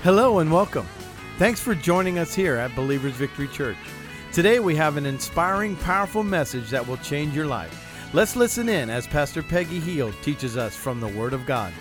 Hello and welcome. Thanks for joining us here at Believers Victory Church. Today we have an inspiring, powerful message that will change your life. Let's listen in as Pastor Peggy Heald teaches us from the Word of God.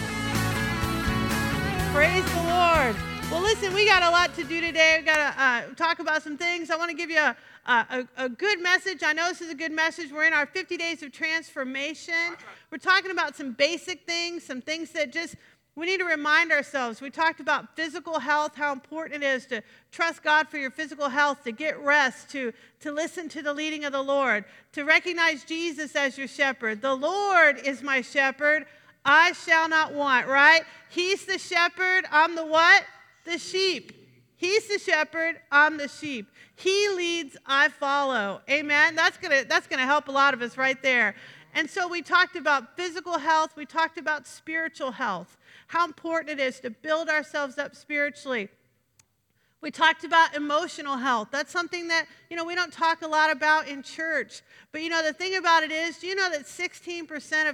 Praise the Lord. Well, listen, we got a lot to do today. We've got to talk about some things. I want to give you a good message. I know this is a good message. We're in our 50 days of transformation. We're talking about some basic things, some things that just we need to remind ourselves. We talked about physical health, how important it is to trust God for your physical health, to get rest, to listen to the leading of the Lord, to recognize Jesus as your shepherd. The Lord is my shepherd. I shall not want, right? He's the shepherd. I'm the what? The sheep. He's the shepherd. I'm the sheep. He leads, I follow. Amen. That's gonna help a lot of us right there. And so we talked about physical health. We talked about spiritual health, how important it is to build ourselves up spiritually. We talked about emotional health. That's something that, we don't talk a lot about in church. But, the thing about it is, do you know that 16%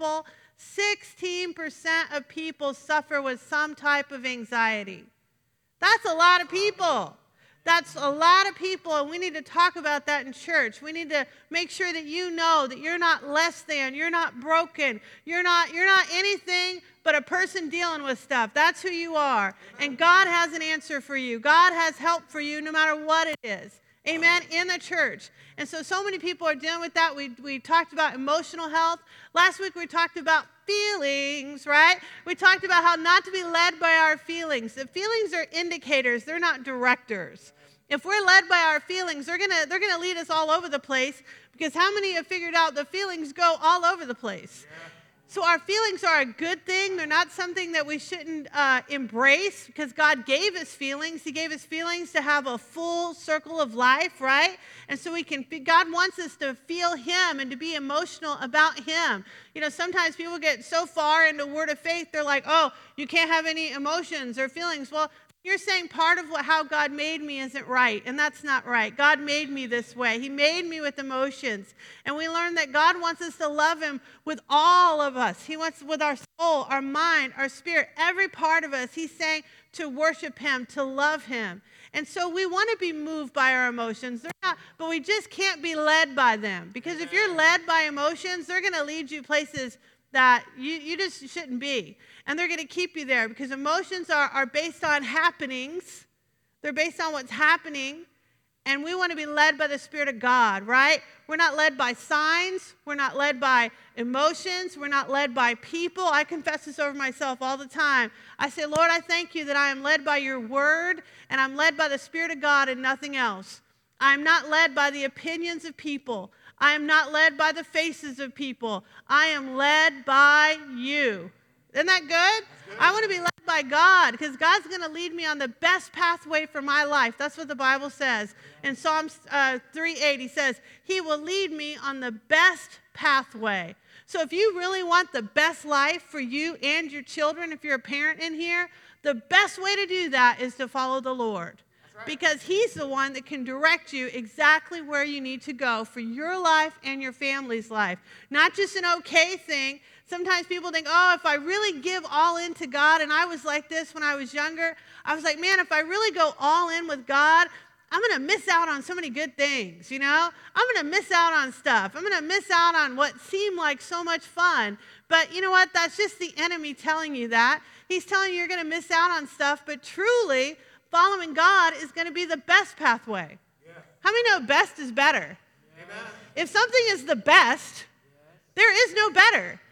of people suffer with some type of anxiety? That's a lot of people. That's a lot of people, and we need to talk about that in church. We need to make sure that you know that you're not less than, you're not broken, you're not anything but a person dealing with stuff. That's who you are. And God has an answer for you. God has help for you no matter what it is. Amen, in the church. And so many people are dealing with that. We talked about emotional health. Last week we talked about feelings, right? We talked about how not to be led by our feelings. The feelings are indicators. They're not directors. If we're led by our feelings, they're gonna lead us all over the place, because how many have figured out the feelings go all over the place? Yeah. So our feelings are a good thing. They're not something that we shouldn't embrace, because God gave us feelings. He gave us feelings to have a full circle of life, right? And so God wants us to feel Him and to be emotional about Him. Sometimes people get so far into Word of Faith, they're like, oh, you can't have any emotions or feelings. Well, you're saying part of how God made me isn't right, and that's not right. God made me this way. He made me with emotions. And we learned that God wants us to love Him with all of us. He wants with our soul, our mind, our spirit, every part of us. He's saying to worship Him, to love Him. And so we want to be moved by our emotions. They're not, but we just can't be led by them. Because if you're led by emotions, they're going to lead you places that you just shouldn't be. And they're going to keep you there, because emotions are based on happenings. They're based on what's happening. And we want to be led by the Spirit of God, right? We're not led by signs. We're not led by emotions. We're not led by people. I confess this over myself all the time. I say, Lord, I thank you that I am led by your word, and I'm led by the Spirit of God and nothing else. I'm not led by the opinions of people. I am not led by the faces of people. I am led by you. Isn't that good? I want to be led by God, because God's going to lead me on the best pathway for my life. That's what the Bible says. In Psalms 3:8, He says, He will lead me on the best pathway. So if you really want the best life for you and your children, if you're a parent in here, the best way to do that is to follow the Lord. Because He's the one that can direct you exactly where you need to go for your life and your family's life. Not just an okay thing. Sometimes people think, oh, if I really give all in to God, and I was like this when I was younger, I was like, man, if I really go all in with God, I'm going to miss out on so many good things, I'm going to miss out on stuff. I'm going to miss out on what seemed like so much fun. But you know what? That's just the enemy telling you that. He's telling you you're going to miss out on stuff, but truly, following God is going to be the best pathway. Yeah. How many know best is better? Amen. If something is the best, there is no better. Amen.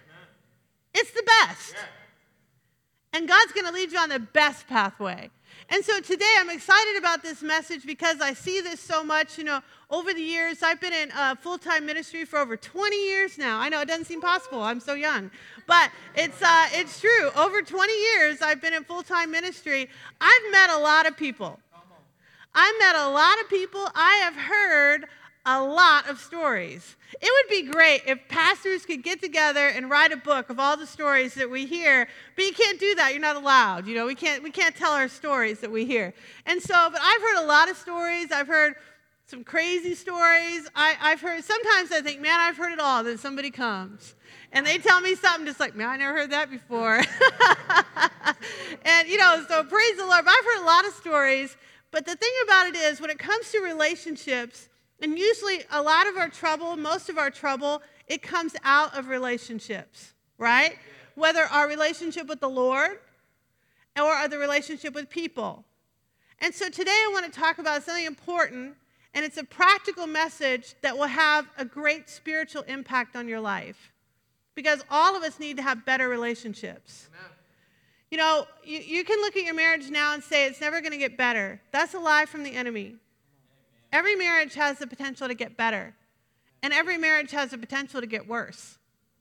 It's the best. Yeah. And God's going to lead you on the best pathway. And so today I'm excited about this message, because I see this so much. Over the years, I've been in full-time ministry for over 20 years now. I know it doesn't seem possible. I'm so young. But it's true. Over 20 years, I've been in full-time ministry. I've met a lot of people. I have heard a lot of stories. It would be great if pastors could get together and write a book of all the stories that we hear, but you can't do that. You're not allowed. We can't tell our stories that we hear. And so, but I've heard a lot of stories. I've heard some crazy stories. I've heard, sometimes I think, man, I've heard it all. Then somebody comes and they tell me something just like, man, I never heard that before. And, so praise the Lord. But I've heard a lot of stories. But the thing about it is, when it comes to relationships, and usually a lot of our trouble, most of our trouble, it comes out of relationships, right? Whether our relationship with the Lord or the relationship with people. And so today I want to talk about something important, and it's a practical message that will have a great spiritual impact on your life. Because all of us need to have better relationships. Amen. You can look at your marriage now and say it's never going to get better. That's a lie from the enemy. Every marriage has the potential to get better. And every marriage has the potential to get worse.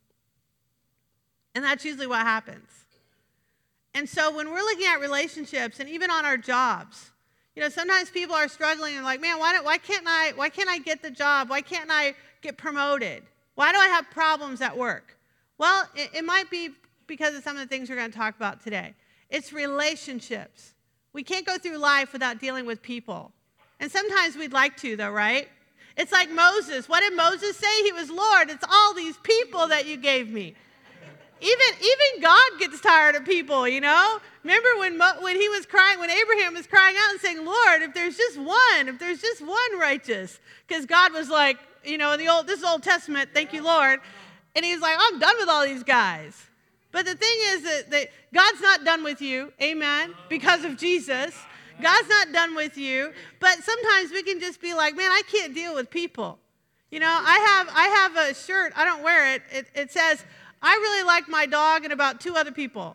And that's usually what happens. And so when we're looking at relationships and even on our jobs, sometimes people are struggling and like, man, why can't I get the job? Why can't I get promoted? Why do I have problems at work? Well, it might be because of some of the things we're going to talk about today. It's relationships. We can't go through life without dealing with people. And sometimes we'd like to, though, right? It's like Moses. What did Moses say? He was, Lord, it's all these people that you gave me. Even God gets tired of people, Remember when he was crying, when Abraham was crying out and saying, Lord, if there's just one righteous. Because God was like, this is Old Testament, thank you, Lord. And he's like, I'm done with all these guys. But the thing is that God's not done with you, amen, because of Jesus. God's not done with you. But sometimes we can just be like, man, I can't deal with people. I have a shirt, I don't wear it. It says, I really like my dog and about 2 other people.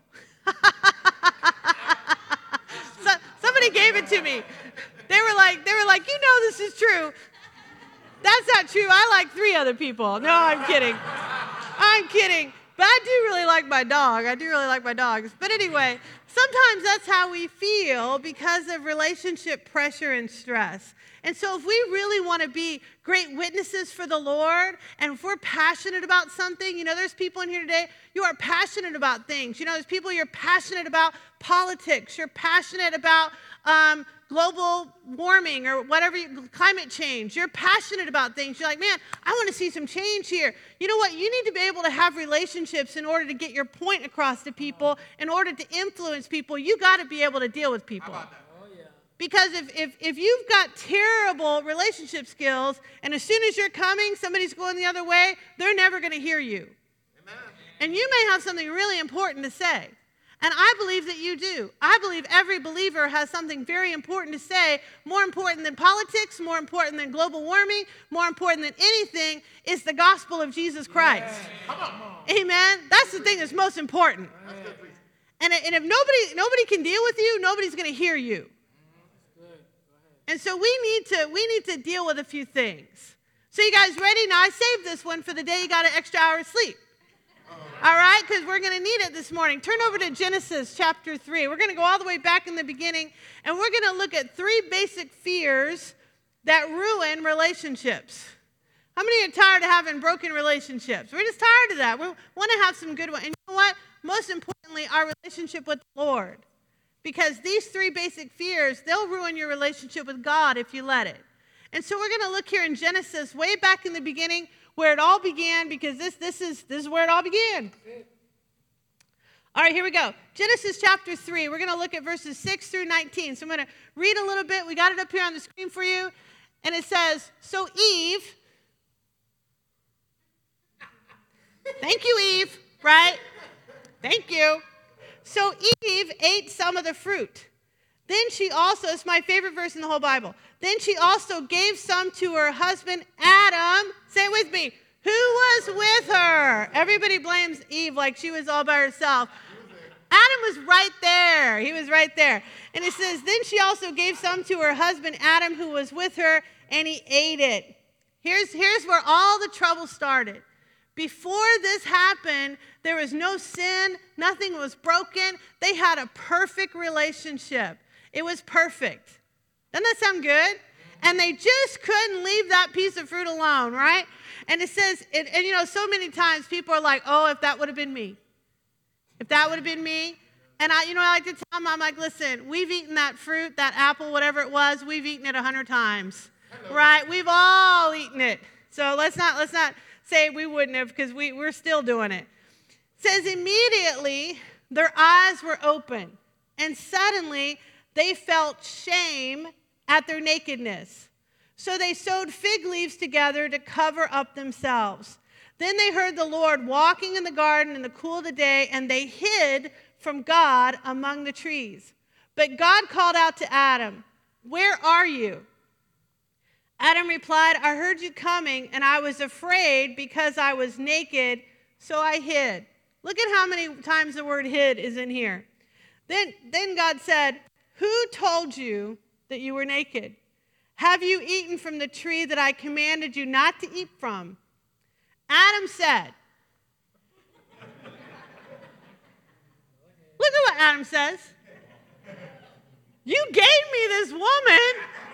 So, somebody gave it to me. They were like, this is true. That's not true. I like 3 other people. No, I'm kidding. I'm kidding. But I do really like my dog. I do really like my dogs. But anyway, sometimes that's how we feel because of relationship pressure and stress. And so if we really want to be great witnesses for the Lord, and if we're passionate about something, there's people in here today, you are passionate about things. There's people, you're passionate about politics. You're passionate about global warming or whatever, climate change. You're passionate about things. You're like, man, I want to see some change here. You know what? You need to be able to have relationships in order to get your point across to people, in order to influence people. You got to be able to deal with people. Because if you've got terrible relationship skills, and as soon as you're coming, somebody's going the other way, they're never going to hear you. Amen. And you may have something really important to say. And I believe that you do. I believe every believer has something very important to say, more important than politics, more important than global warming, more important than anything is the gospel of Jesus Christ. Yeah. Amen? That's the thing that's most important. And if nobody can deal with you, nobody's going to hear you. And so we need to deal with a few things. So you guys ready? Now I saved this one for the day you got an extra hour of sleep. All right, because we're going to need it this morning. Turn over to Genesis chapter 3. We're going to go all the way back in the beginning, and we're going to look at 3 basic fears that ruin relationships. How many are tired of having broken relationships? We're just tired of that. We want to have some good ones. And you know what? Most importantly, our relationship with the Lord. Because these 3 basic fears, they'll ruin your relationship with God if you let it. And so we're going to look here in Genesis, way back in the beginning, where it all began, because this is where it all began. All right, here we go. Genesis chapter 3. We're going to look at verses 6 through 19. So I'm going to read a little bit. We got it up here on the screen for you. And it says, so Eve, thank you, Eve, right? Thank you. So Eve ate some of the fruit. Then she also, it's my favorite verse in the whole Bible. Then she also gave some to her husband, Adam. Say it with me. Who was with her? Everybody blames Eve like she was all by herself. Adam was right there. He was right there. And it says, then she also gave some to her husband, Adam, who was with her, and he ate it. Here's where all the trouble started. Before this happened, there was no sin. Nothing was broken. They had a perfect relationship. It was perfect. Doesn't that sound good? And they just couldn't leave that piece of fruit alone, right? And it says, and so many times people are like, oh, if that would have been me. If that would have been me. And I like to tell them, I'm like, listen, we've eaten that fruit, that apple, whatever it was, we've eaten it 100 times. Hello. Right? We've all eaten it. So let's not say we wouldn't have, because we're still doing it. It says immediately Their eyes were open, and suddenly they felt shame at their nakedness. So they sewed fig leaves together to cover up themselves. Then they heard the Lord walking in the garden in the cool of the day, and they hid from God among the trees. But God called out to Adam, "Where are you?" Adam replied, "I heard you coming, and I was afraid because I was naked, so I hid." Look at how many times the word hid is in here. Then God said, "Who told you that you were naked? Have you eaten from the tree that I commanded you not to eat from?" Adam said, look at what Adam says. "You gave me this woman.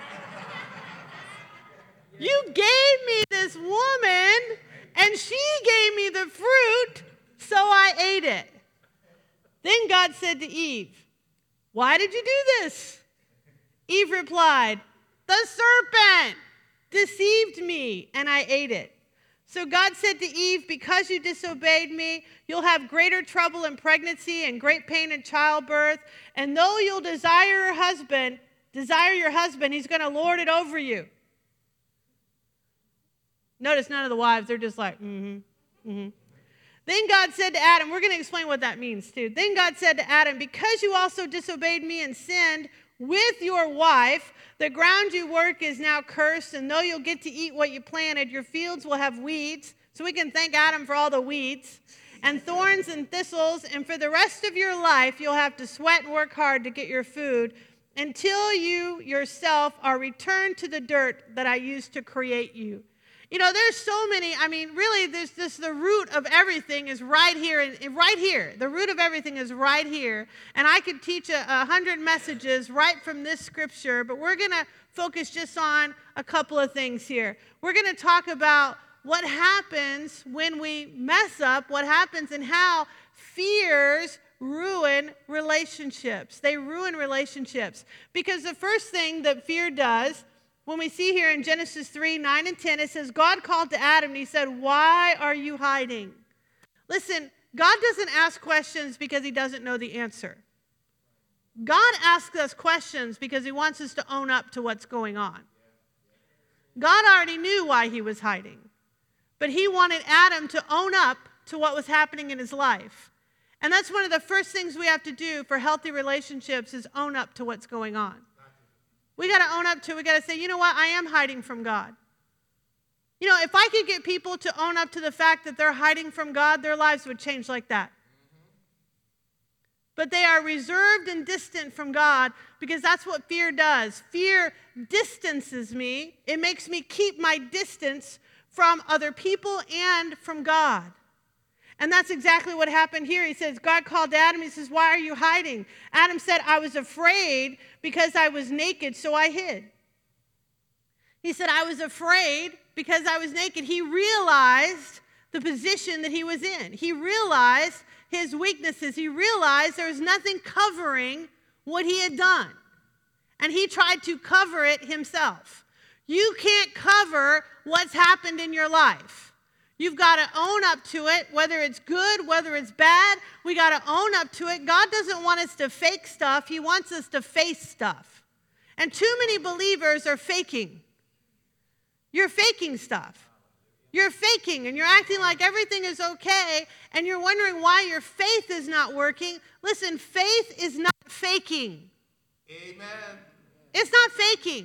You gave me this woman, and she gave me the fruit, so I ate it." Then God said to Eve, "Why did you do this?" Eve replied, "The serpent deceived me, and I ate it." So God said to Eve, "Because you disobeyed me, you'll have greater trouble in pregnancy and great pain in childbirth. And though you'll desire your husband, he's going to lord it over you." Notice none of the wives, they're just like, Then God said to Adam, we're going to explain what that means too. Then God said to Adam, "Because you also disobeyed me and sinned with your wife, the ground you work is now cursed, and though you'll get to eat what you planted, your fields will have weeds." So we can thank Adam for all the weeds. "And thorns and thistles, and for the rest of your life, you'll have to sweat and work hard to get your food until you yourself are returned to the dirt that I used to create you." You know, there's so many, really, there's this, the root of everything is right here, and right here. The root of everything is right here. And I could teach 100 messages right from this scripture, but we're going to focus just on a couple of things here. We're going to talk about what happens when we mess up, what happens and how fears ruin relationships. They ruin relationships. Because the first thing that fear does, when we see here in Genesis 3, 9 and 10, it says, God called to Adam and he said, "Why are you hiding?" Listen, God doesn't ask questions because he doesn't know the answer. God asks us questions because he wants us to own up to what's going on. God already knew why he was hiding, but he wanted Adam to own up to what was happening in his life. And that's one of the first things we have to do for healthy relationships is own up to what's going on. We got to own up to it. We got to say, you know what? I am hiding from God. You know, if I could get people to own up to the fact that they're hiding from God, their lives would change like that. But they are reserved and distant from God because that's what fear does. Fear distances me. It makes me keep my distance from other people and from God. And that's exactly what happened here. He says, God called Adam. He says, "Why are you hiding?" Adam said, "I was afraid because I was naked, so I hid." He said, "I was afraid because I was naked." He realized the position that he was in. He realized his weaknesses. He realized there was nothing covering what he had done. And he tried to cover it himself. You can't cover what's happened in your life. You've got to own up to it, whether it's good, whether it's bad. We got to own up to it. God doesn't want us to fake stuff. He wants us to face stuff. And too many believers are faking. You're faking stuff. You're faking, and you're acting like everything is okay, and you're wondering why your faith is not working. Listen, faith is not faking. Amen. It's not faking.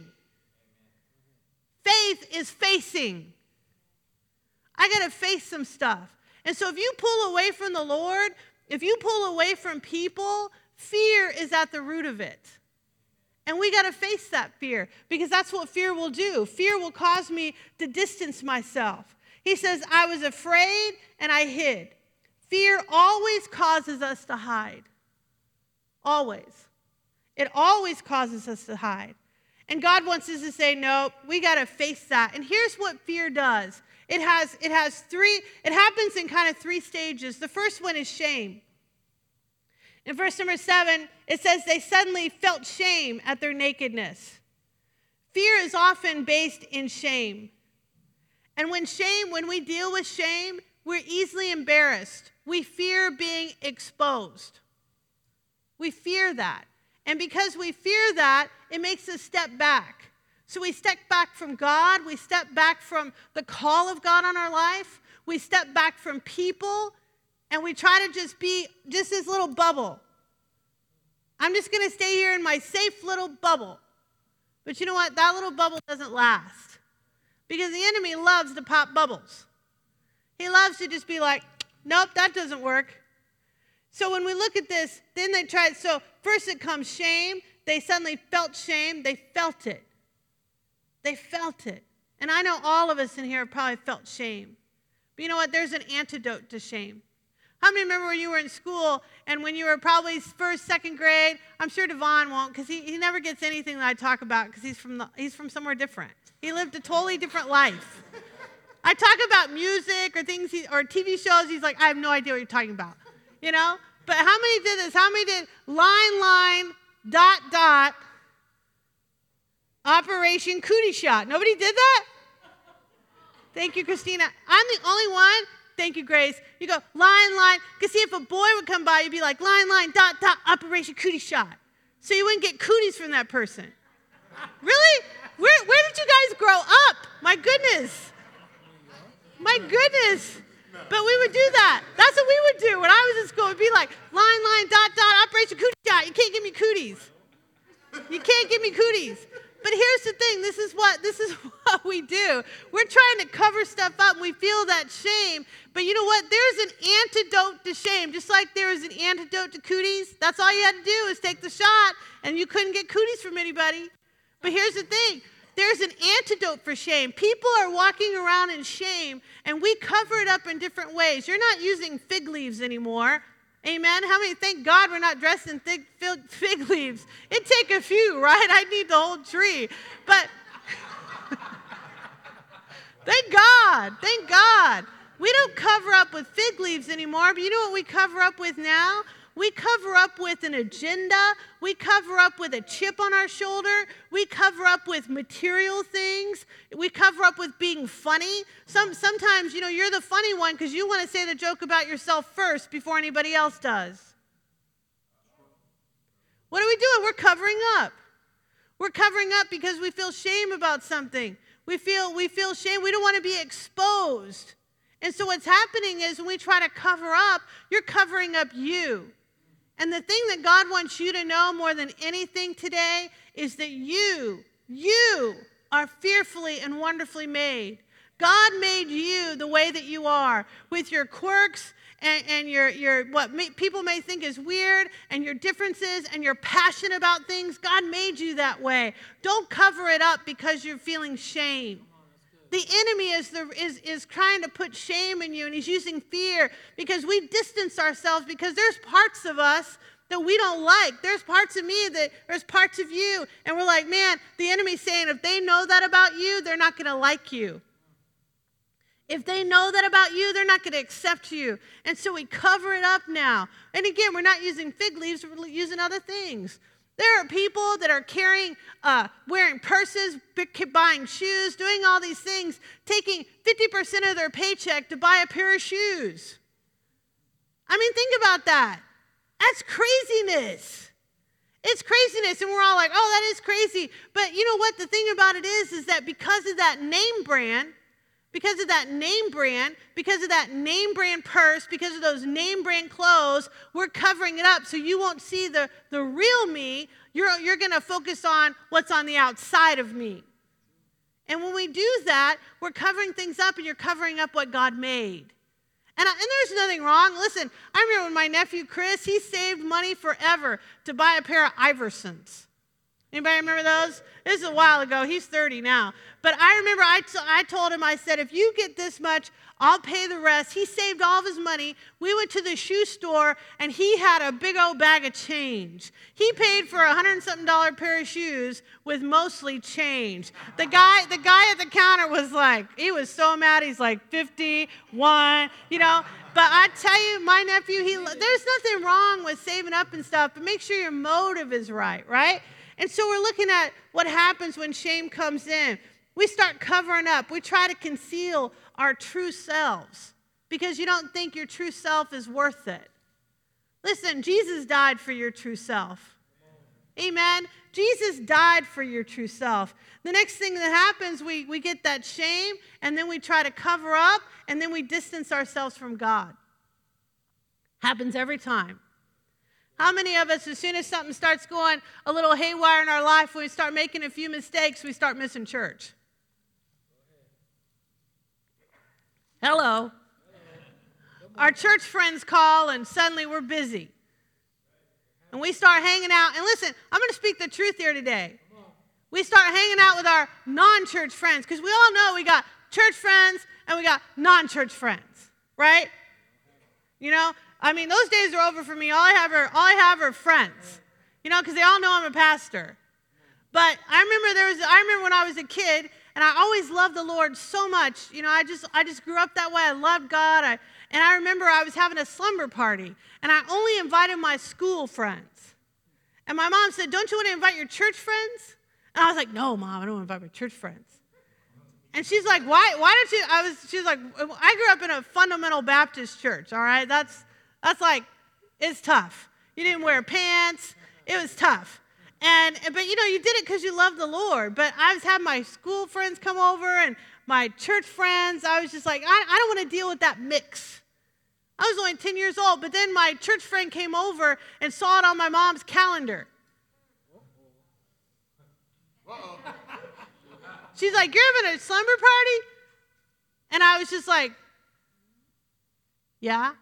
Faith is facing. I got to face some stuff. And so if you pull away from the Lord, if you pull away from people, fear is at the root of it. And we got to face that fear because that's what fear will do. Fear will cause me to distance myself. He says, "I was afraid and I hid." Fear always causes us to hide. Always. It always causes us to hide. And God wants us to say, no, we got to face that. And here's what fear does. It happens in kind of three stages. The first one is shame. In verse number 7, it says they suddenly felt shame at their nakedness. Fear is often based in shame. And when we deal with shame, we're easily embarrassed. We fear being exposed. We fear that. And because we fear that, it makes us step back. So we step back from God. We step back from the call of God on our life. We step back from people. And we try to just be just this little bubble. I'm just going to stay here in my safe little bubble. But you know what? That little bubble doesn't last. Because the enemy loves to pop bubbles. He loves to just be like, nope, that doesn't work. So when we look at this, then they tried. So first it comes shame. They suddenly felt shame. They felt it. They felt it. And I know all of us in here have probably felt shame. But you know what? There's an antidote to shame. How many remember when you were in school and when you were probably first, second grade? I'm sure Devon won't because he never gets anything that I talk about because he's from somewhere different. He lived a totally different life. I talk about music or things or TV shows. He's like, I have no idea what you're talking about. You know? But how many did this? How many did line, ... Operation Cootie Shot? Nobody did that? Thank you, Christina. I'm the only one. Thank you, Grace. You go, line. Because see, if a boy would come by, you'd be like, line, ... Operation Cootie Shot. So you wouldn't get cooties from that person. Really? Where did you guys grow up? My goodness. My goodness. But we would do that. That's what we would do when I was in school. We'd be like, line, ... Operation Cootie Shot. You can't give me cooties. You can't give me cooties. But here's the thing. This is what we do. We're trying to cover stuff up, and we feel that shame. But you know what? There's an antidote to shame. Just like there was an antidote to cooties. That's all you had to do is take the shot, and you couldn't get cooties from anybody. But here's the thing. There's an antidote for shame. People are walking around in shame, and we cover it up in different ways. You're not using fig leaves anymore. Amen? How many, thank God we're not dressed in fig leaves. It'd take a few, right? I'd need the whole tree. But thank God. We don't cover up with fig leaves anymore, but you know what we cover up with now? We cover up with an agenda. We cover up with a chip on our shoulder. We cover up with material things. We cover up with being funny. Sometimes, you know, you're the funny one because you want to say the joke about yourself first before anybody else does. What are we doing? We're covering up. We're covering up because we feel shame about something. We feel shame. We don't want to be exposed. And so what's happening is when we try to cover up, you're covering up you. And the thing that God wants you to know more than anything today is that you are fearfully and wonderfully made. God made you the way that you are, with your quirks and your what people may think is weird and your differences and your passion about things. God made you that way. Don't cover it up because you're feeling shame. The enemy is trying to put shame in you, and he's using fear because we distance ourselves because there's parts of us that we don't like. There's parts of me there's parts of you, and we're like, man, the enemy's saying if they know that about you, they're not going to like you. If they know that about you, they're not going to accept you. And so we cover it up now. And again, we're not using fig leaves, we're using other things. There are people that are wearing purses, buying shoes, doing all these things, taking 50% of their paycheck to buy a pair of shoes. I mean, think about that. That's craziness. It's craziness, and we're all like, oh, that is crazy. But you know what? The thing about it is that because of that name brand, because of that name brand purse, because of those name brand clothes, we're covering it up so you won't see the real me. You're going to focus on what's on the outside of me. And when we do that, we're covering things up, and you're covering up what God made. And there's nothing wrong. Listen, I remember when my nephew Chris, he saved money forever to buy a pair of Iversons. Anybody remember those? This is a while ago. He's 30 now. But I remember I told him, I said, if you get this much, I'll pay the rest. He saved all of his money. We went to the shoe store, and he had a big old bag of change. He paid for $100-something pair of shoes with mostly change. The guy at the counter was like, he was so mad. He's like, 51, you know. But I tell you, my nephew, there's nothing wrong with saving up and stuff, but make sure your motive is right? And so we're looking at what happens when shame comes in. We start covering up. We try to conceal our true selves because you don't think your true self is worth it. Listen, Jesus died for your true self. Amen. Jesus died for your true self. The next thing that happens, we get that shame, and then we try to cover up, and then we distance ourselves from God. Happens every time. How many of us, as soon as something starts going a little haywire in our life, when we start making a few mistakes, we start missing church? Hello. Our church friends call, and suddenly we're busy. And we start hanging out. And listen, I'm going to speak the truth here today. We start hanging out with our non-church friends, because we all know we got church friends and we got non-church friends, right? You know, I mean, those days are over for me. All I have are friends, you know, because they all know I'm a pastor. But I remember when I was a kid, and I always loved the Lord so much. You know, I just grew up that way. I loved God. And I remember I was having a slumber party, and I only invited my school friends. And my mom said, "Don't you want to invite your church friends?" And I was like, "No, Mom, I don't want to invite my church friends." And she's like, "Why don't you?" She's like, "I grew up in a fundamental Baptist church, all right? That's like, it's tough. You didn't wear pants. It was tough. But, you know, you did it because you loved the Lord. But I was having my school friends come over and my church friends. I was just like, I don't want to deal with that mix. I was only 10 years old, but then my church friend came over and saw it on my mom's calendar. She's like, "You're having a slumber party?" And I was just like, "Yeah."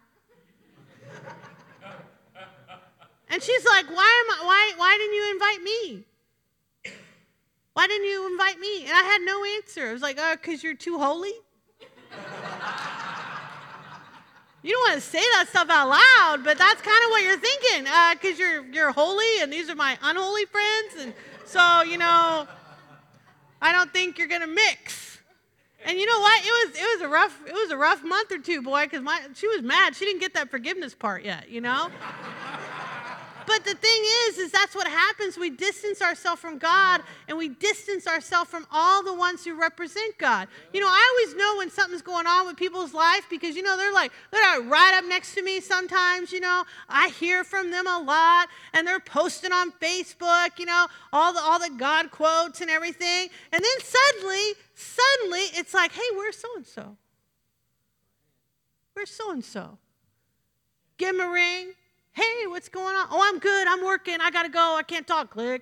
And she's like, why didn't you invite me? Why didn't you invite me? And I had no answer. I was like, because you're too holy? You don't want to say that stuff out loud, but that's kind of what you're thinking, because you're holy, and these are my unholy friends, and so, you know, I don't think you're going to mix. And you know what? It was a rough month or two, boy, because she was mad. She didn't get that forgiveness part yet, you know? But the thing is that's what happens. We distance ourselves from God, and we distance ourselves from all the ones who represent God. You know, I always know when something's going on with people's life, because, you know, they're right up next to me sometimes, you know. I hear from them a lot, and they're posting on Facebook, you know, all the God quotes and everything. And then suddenly, it's like, "Hey, where's so-and-so? Where's so-and-so?" Give them a ring. "Hey, what's going on?" "Oh, I'm good. I'm working. I got to go. I can't talk." Click.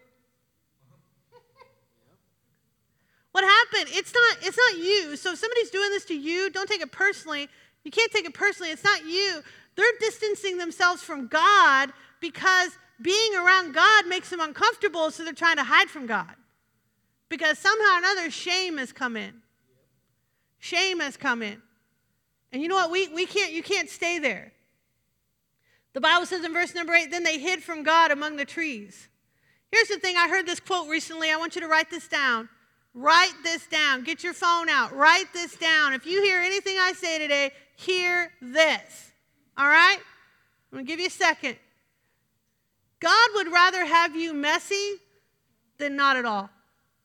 What happened? It's not you. So if somebody's doing this to you, don't take it personally. You can't take it personally. It's not you. They're distancing themselves from God because being around God makes them uncomfortable, so they're trying to hide from God. Because somehow or another, shame has come in. Shame has come in. And you know what? You can't stay there. The Bible says in verse number 8, "Then they hid from God among the trees." Here's the thing. I heard this quote recently. I want you to write this down. Write this down. Get your phone out. Write this down. If you hear anything I say today, hear this. All right? I'm going to give you a second. God would rather have you messy than not at all.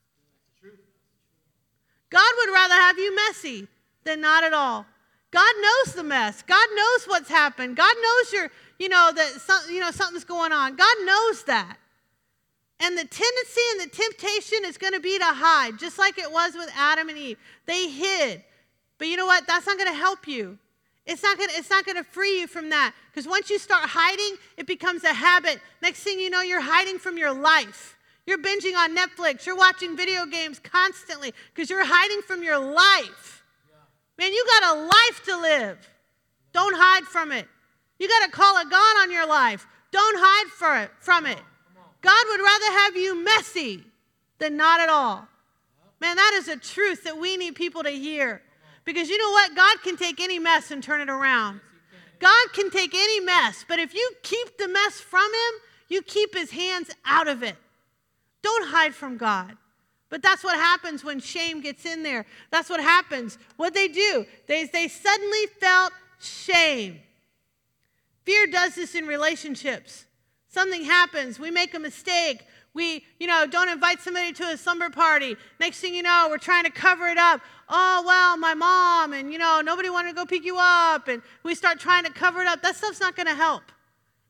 God would rather have you messy than not at all. God knows the mess. God knows what's happened. God knows something's going on. God knows that. And the tendency and the temptation is going to be to hide, just like it was with Adam and Eve. They hid. But you know what? That's not going to help you. It's not going to free you from that. Because once you start hiding, it becomes a habit. Next thing you know, you're hiding from your life. You're binging on Netflix. You're watching video games constantly because you're hiding from your life. Man, you got a life to live. Don't hide from it. You got to call it God on your life. Don't hide from it. God would rather have you messy than not at all. Man, that is a truth that we need people to hear. Because you know what? God can take any mess and turn it around. God can take any mess. But if you keep the mess from him, you keep his hands out of it. Don't hide from God. But that's what happens when shame gets in there. That's what happens. What they do, they suddenly felt shame. Fear does this in relationships. Something happens. We make a mistake. We, don't invite somebody to a slumber party. Next thing you know, we're trying to cover it up. "Oh, well, my mom, and, nobody wanted to go pick you up." And we start trying to cover it up. That stuff's not going to help.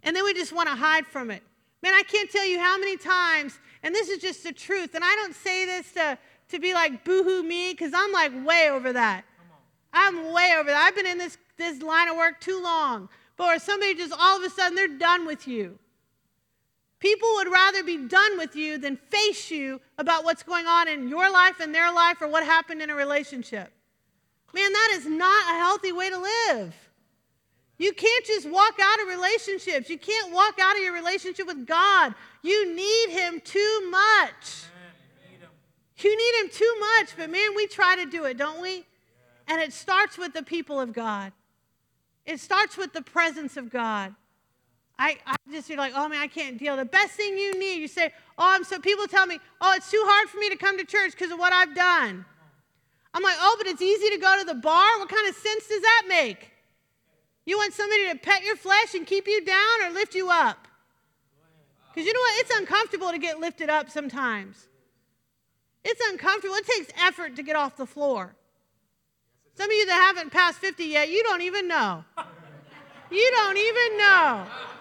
And then we just want to hide from it. Man, I can't tell you how many times, and this is just the truth, and I don't say this to be like boo-hoo me, because I'm like way over that. I'm way over that. I've been in this line of work too long. But where somebody just all of a sudden, they're done with you. People would rather be done with you than face you about what's going on in your life and their life or what happened in a relationship. Man, that is not a healthy way to live. You can't just walk out of relationships. You can't walk out of your relationship with God. You need him too much. You need him too much, but man, we try to do it, don't we? And it starts with the people of God. It starts with the presence of God. You're like, oh man, I can't deal. The best thing you need, you say, people tell me, it's too hard for me to come to church because of what I've done. I'm like, but it's easy to go to the bar? What kind of sense does that make? You want somebody to pet your flesh and keep you down or lift you up? Because you know what? It's uncomfortable to get lifted up sometimes. It's uncomfortable. It takes effort to get off the floor. Some of you that haven't passed 50 yet, you don't even know. You don't even know.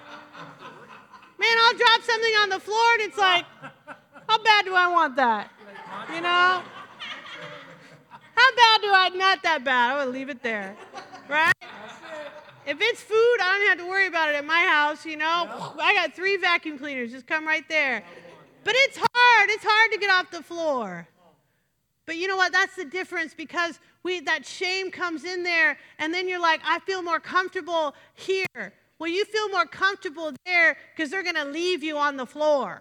Man, I'll drop something on the floor and it's like, how bad do I want that? You know? How bad do I? Not that bad. I would leave it there. Right? If it's food, I don't have to worry about it at my house, you know. I got 3 vacuum cleaners. Just come right there. But it's hard. It's hard to get off the floor. But you know what? That's the difference, because that shame comes in there, and then you're like, I feel more comfortable here. Well, you feel more comfortable there because they're going to leave you on the floor.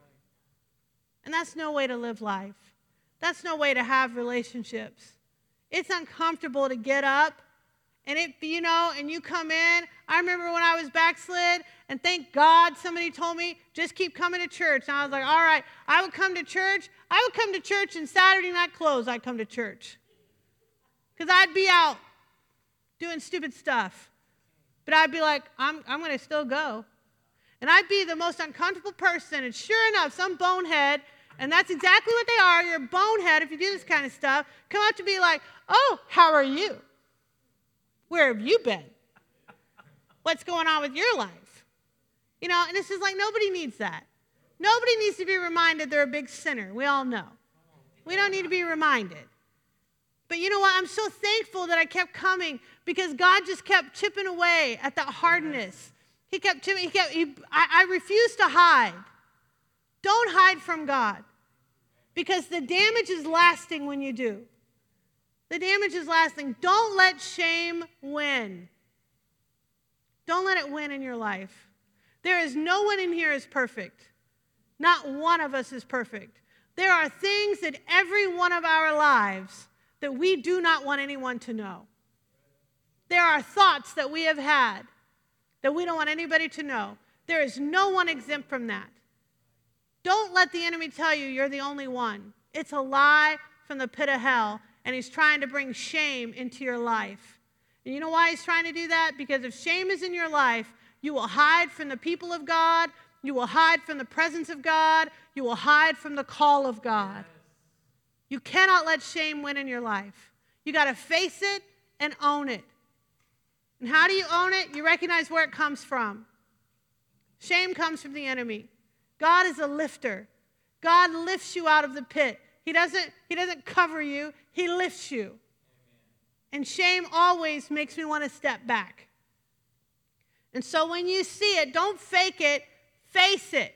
And that's no way to live life. That's no way to have relationships. It's uncomfortable to get up, and and you come in. I remember when I was backslid, and thank God somebody told me, just keep coming to church. And I was like, all right, I would come to church. I would come to church in Saturday night clothes. I'd come to church. Because I'd be out doing stupid stuff. But I'd be like, I'm going to still go. And I'd be the most uncomfortable person. And sure enough, some bonehead, and that's exactly what they are. You're a bonehead if you do this kind of stuff. Come up to be like, oh, how are you? Where have you been? What's going on with your life? And it's just like, nobody needs that. Nobody needs to be reminded they're a big sinner. We all know. We don't need to be reminded. But you know what? I'm so thankful that I kept coming, because God just kept chipping away at that hardness. He kept chipping. I refuse to hide. Don't hide from God, because the damage is lasting when you do. The damage is lasting. Don't let shame win. Don't let it win in your life. There is no one in here is perfect. Not one of us is perfect. There are things in every one of our lives that we do not want anyone to know. There are thoughts that we have had that we don't want anybody to know. There is no one exempt from that. Don't let the enemy tell you you're the only one. It's a lie from the pit of hell, and he's trying to bring shame into your life. And you know why he's trying to do that? Because if shame is in your life, you will hide from the people of God, you will hide from the presence of God, you will hide from the call of God. You cannot let shame win in your life. You got to face it and own it. And how do you own it? You recognize where it comes from. Shame comes from the enemy. God is a lifter. God lifts you out of the pit. He doesn't cover you. He lifts you. And shame always makes me want to step back. And so when you see it, don't fake it, face it.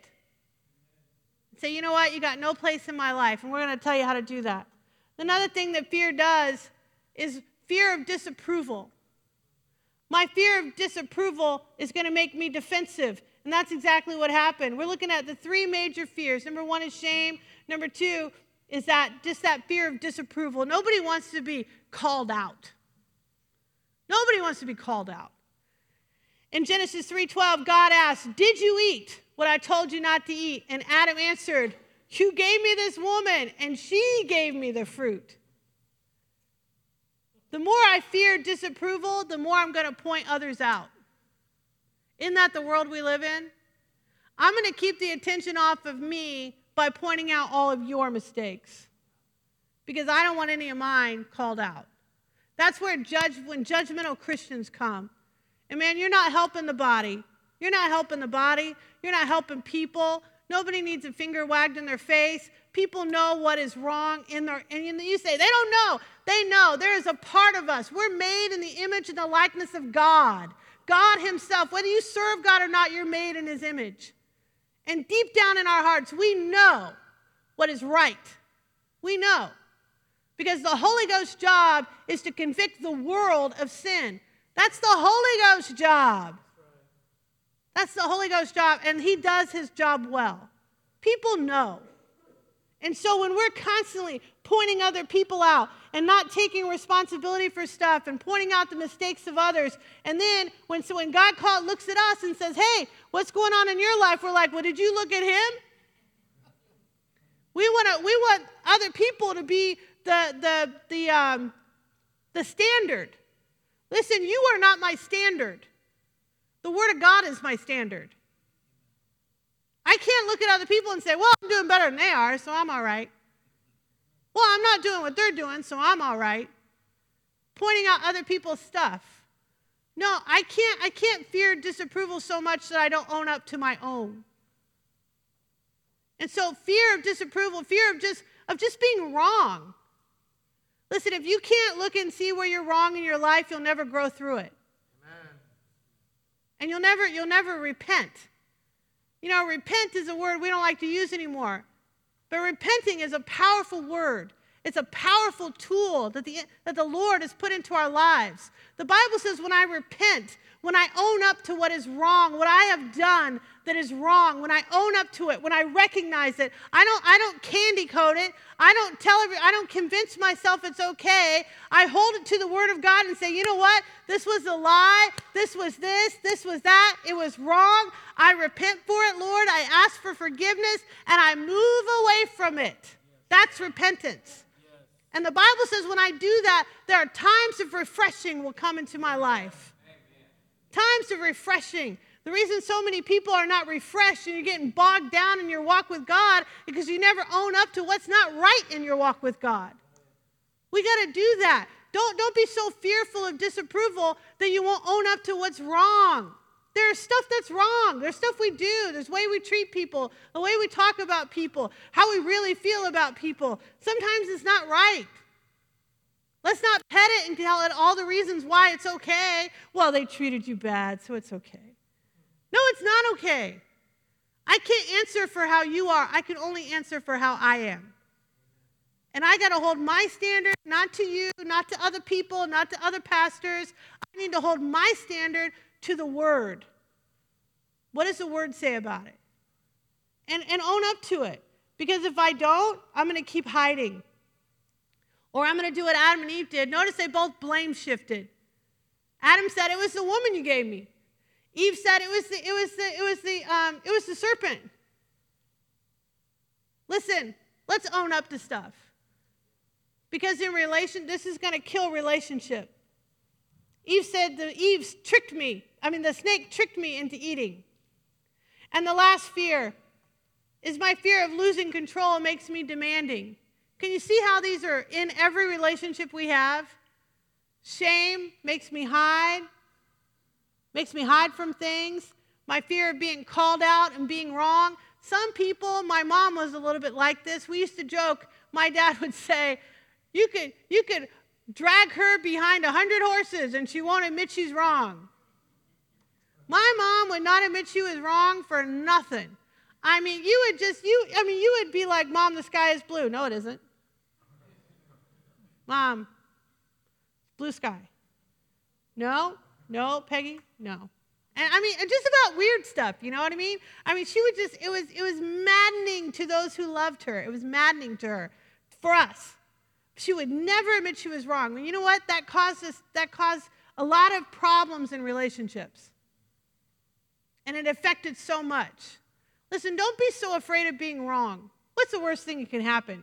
Say, you know what? You got no place in my life, and we're going to tell you how to do that. Another thing that fear does is fear of disapproval. My fear of disapproval is going to make me defensive, and that's exactly what happened. We're looking at the 3 major fears. Number 1 is shame. Number 2 is that fear of disapproval. Nobody wants to be called out. Nobody wants to be called out. In Genesis 3:12, God asked, did you eat what I told you not to eat? And Adam answered, you gave me this woman, and she gave me the fruit. The more I fear disapproval, the more I'm going to point others out. Isn't that the world we live in? I'm going to keep the attention off of me by pointing out all of your mistakes, because I don't want any of mine called out. That's where when judgmental Christians come. And man, you're not helping the body. You're not helping the body. You're not helping people. Nobody needs a finger wagged in their face. People know what is wrong in their, and you say, they don't know. They know. There is a part of us. We're made in the image and the likeness of God. God himself, whether you serve God or not, you're made in his image. And deep down in our hearts, we know what is right. We know. Because the Holy Ghost's job is to convict the world of sin. That's the Holy Ghost's job. That's the Holy Ghost's job, and he does his job well. People know. And so when we're constantly pointing other people out and not taking responsibility for stuff and pointing out the mistakes of others, and then when God looks at us and says, hey, what's going on in your life? We're like, well, did you look at him? We want other people to be the standard. Listen, you are not my standard. The Word of God is my standard. I can't look at other people and say, well, I'm doing better than they are, so I'm all right. Well, I'm not doing what they're doing, so I'm all right. Pointing out other people's stuff. No, I can't fear disapproval so much that I don't own up to my own. And so fear of disapproval, fear of just being wrong. Listen, if you can't look and see where you're wrong in your life, you'll never grow through it. Amen. And you'll never repent. You know, repent is a word we don't like to use anymore. But repenting is a powerful word. It's a powerful tool that the Lord has put into our lives. The Bible says when I repent, when I own up to what is wrong, what I have done that is wrong, when I own up to it, when I recognize it, I don't candy coat it. I don't convince myself it's okay. I hold it to the Word of God and say, you know what? This was a lie. This was was that. It was wrong. I repent for it, Lord. I ask for forgiveness, and I move away from it. That's repentance. And the Bible says when I do that, there are times of refreshing will come into my life. Times of refreshing. The reason so many people are not refreshed and you're getting bogged down in your walk with God is because you never own up to what's not right in your walk with God. We got to do that. Don't be so fearful of disapproval that you won't own up to what's wrong. There's stuff that's wrong. There's stuff we do. There's the way we treat people, the way we talk about people, how we really feel about people. Sometimes it's not right. Let's not pet it and tell it all the reasons why it's okay. Well, they treated you bad, so it's okay. No, it's not okay. I can't answer for how you are. I can only answer for how I am. And I got to hold my standard, not to you, not to other people, not to other pastors. I need to hold my standard to the Word. What does the Word say about it? And own up to it. Because if I don't, I'm going to keep hiding. Or I'm going to do what Adam and Eve did. Notice they both blame shifted. Adam said, it was the woman you gave me. Eve said it was the serpent. Listen, let's own up to stuff. Because this is going to kill relationship. Eve said the snake tricked me into eating. And the last fear is my fear of losing control makes me demanding. Can you see how these are in every relationship we have? Shame makes me hide from things. My fear of being called out and being wrong. Some people, my mom was a little bit like this. We used to joke, my dad would say, you could drag her behind 100 horses and she won't admit she's wrong. My mom would not admit she was wrong for nothing. I mean, you would be like, Mom, the sky is blue. No, it isn't. Mom, blue sky. No, Peggy, no. And just about weird stuff, you know what I mean? She would it was maddening to those who loved her. It was maddening to her. For us. She would never admit she was wrong. And you know what? That caused a lot of problems in relationships. And it affected so much. Listen, don't be so afraid of being wrong. What's the worst thing that can happen?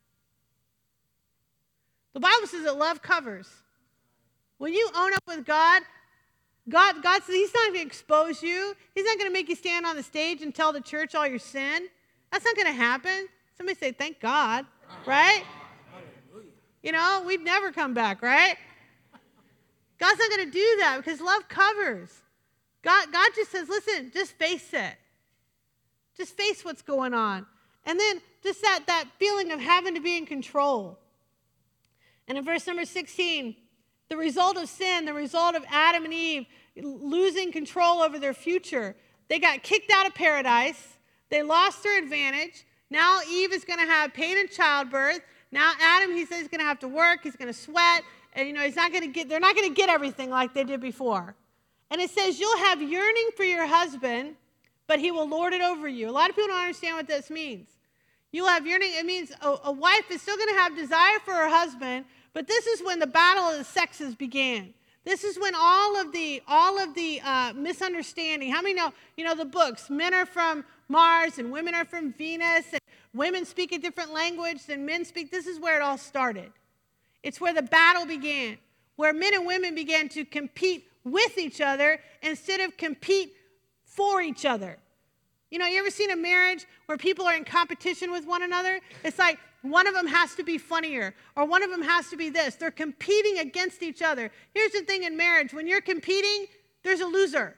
The Bible says that love covers. When you own up with God says he's not going to expose you. He's not going to make you stand on the stage and tell the church all your sin. That's not going to happen. Somebody say, thank God, right? You know, we'd never come back, right? God's not going to do that because love covers. God just says, listen, just face it. Just face what's going on. And then just that feeling of having to be in control. And in verse number 16, the result of sin, the result of Adam and Eve losing control over their future, they got kicked out of paradise. They lost their advantage. Now Eve is going to have pain in childbirth. Now Adam, he says he's going to have to work. He's going to sweat. And, they're not going to get everything like they did before. And it says you'll have yearning for your husband, but he will lord it over you. A lot of people don't understand what this means. You'll have yearning. It means a wife is still going to have desire for her husband, but this is when the battle of the sexes began. This is when all of the misunderstanding. How many know, the books, men are from Mars and women are from Venus, and women speak a different language than men speak. This is where it all started. It's where the battle began, where men and women began to compete with each other instead of compete for each other. You ever seen a marriage where people are in competition with one another? It's like one of them has to be funnier, or one of them has to be this. They're competing against each other. Here's the thing in marriage. When you're competing, there's a loser.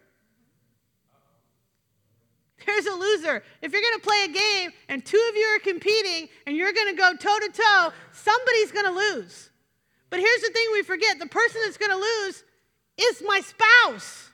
There's a loser. If you're going to play a game and two of you are competing and you're going to go toe-to-toe, somebody's going to lose. But here's the thing we forget. The person that's going to lose is my spouse.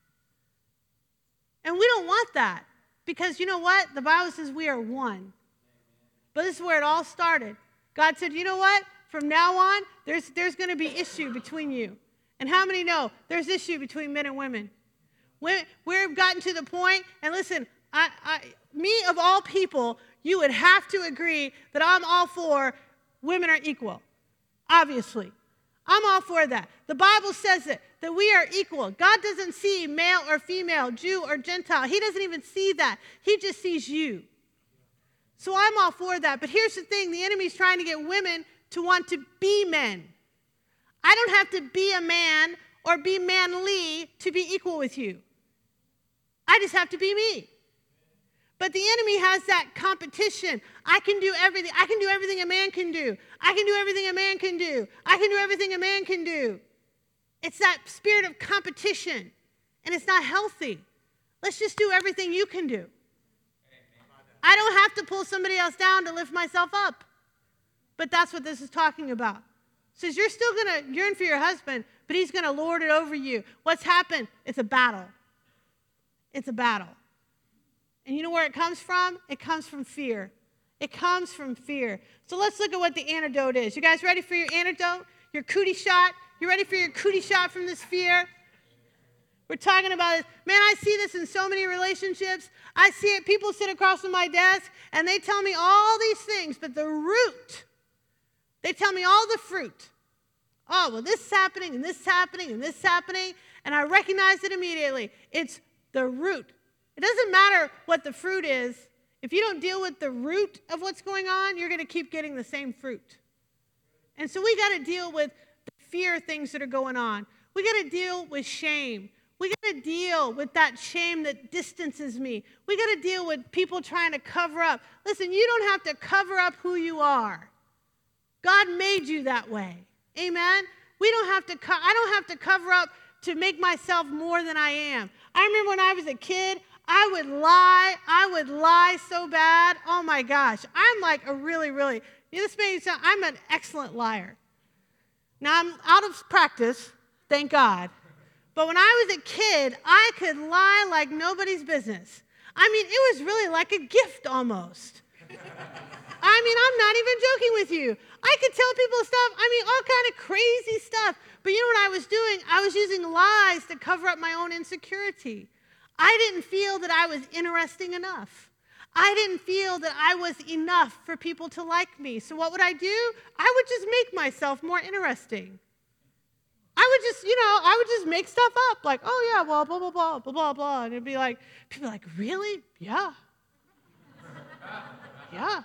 And we don't want that. Because you know what? The Bible says we are one. But this is where it all started. God said, you know what? From now on, there's going to be issue between you. And how many know there's issue between men and women? We've gotten to the point, and listen, me of all people, you would have to agree that I'm all for women are equal. Obviously. I'm all for that. The Bible says it, that we are equal. God doesn't see male or female, Jew or Gentile. He doesn't even see that. He just sees you. So I'm all for that. But here's the thing. The enemy's trying to get women to want to be men. I don't have to be a man or be manly to be equal with you. I just have to be me. But the enemy has that competition. I can do everything. I can do everything a man can do. I can do everything a man can do. I can do everything a man can do. It's that spirit of competition, and it's not healthy. Let's just do everything you can do. I don't have to pull somebody else down to lift myself up. But that's what this is talking about. It says you're still going to yearn for your husband, but he's going to lord it over you. What's happened? It's a battle. It's a battle. And you know where it comes from? It comes from fear. It comes from fear. So let's look at what the antidote is. You guys ready for your antidote? Your cootie shot? You ready for your cootie shot from this fear? We're talking about this. Man, I see this in so many relationships. I see it. People sit across from my desk, and they tell me all these things, but the root, they tell me all the fruit. Oh, well, this is happening, and this is happening, and this is happening, and I recognize it immediately. It's the root. It doesn't matter what the fruit is. If you don't deal with the root of what's going on, you're going to keep getting the same fruit. And so we got to deal with the fear things that are going on. We got to deal with shame. We got to deal with that shame that distances me. We got to deal with people trying to cover up. Listen, you don't have to cover up who you are. God made you that way. Amen? I don't have to cover up to make myself more than I am. I remember when I was a kid, I would lie so bad. Oh my gosh. I'm like a really, this may sound, I'm an excellent liar. Now I'm out of practice, thank God. But when I was a kid, I could lie like nobody's business. I mean, it was really like a gift almost. I mean, I'm not even joking with you. I could tell people stuff, all kind of crazy stuff. But you know what I was doing? I was using lies to cover up my own insecurity. I didn't feel that I was interesting enough. I didn't feel that I was enough for people to like me. So what would I do? I would just make myself more interesting. I would just make stuff up. Like, oh yeah, well, blah, blah, blah, blah, blah, blah. And it'd be like, people are like, really? Yeah. Yeah.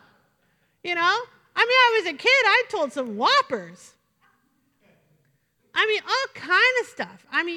I was a kid, I told some whoppers. All kind of stuff. I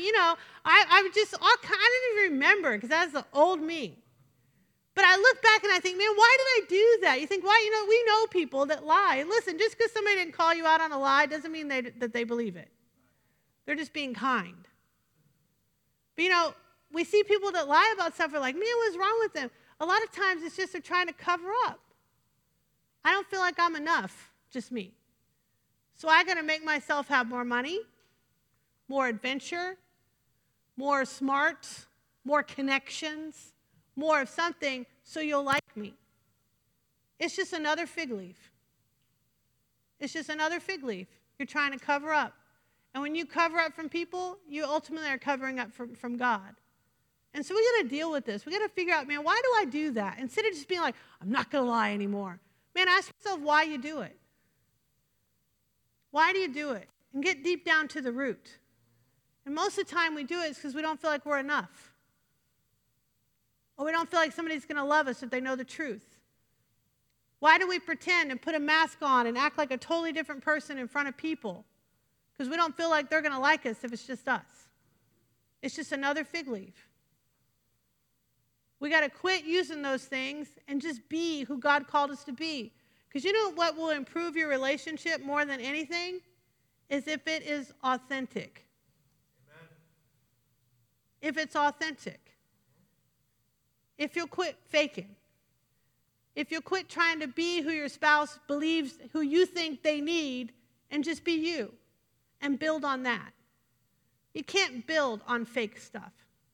didn't even remember because that's the old me. But I look back and I think, man, why did I do that? You think, why? We know people that lie. And listen, just because somebody didn't call you out on a lie doesn't mean that they believe it. They're just being kind. But we see people that lie about stuff. We're like, man, what's wrong with them? A lot of times it's just they're trying to cover up. I don't feel like I'm enough, just me. So I got to make myself have more money, more adventure, more smarts, more connections, more of something so you'll like me. It's just another fig leaf. It's just another fig leaf. You're trying to cover up. And when you cover up from people, you ultimately are covering up from God. And so we got to deal with this. We got to figure out, man, why do I do that? Instead of just being like, I'm not going to lie anymore. Man, ask yourself why you do it. Why do you do it? And get deep down to the root. And most of the time we do it because we don't feel like we're enough. Or we don't feel like somebody's going to love us if they know the truth. Why do we pretend and put a mask on and act like a totally different person in front of people? Because we don't feel like they're going to like us if it's just us. It's just another fig leaf. We got to quit using those things and just be who God called us to be. Because you know what will improve your relationship more than anything? Is if it is authentic. Amen. If it's authentic. If you'll quit faking. If you'll quit trying to be who your spouse believes, who you think they need, and just be you. And build on that. You can't build on fake stuff.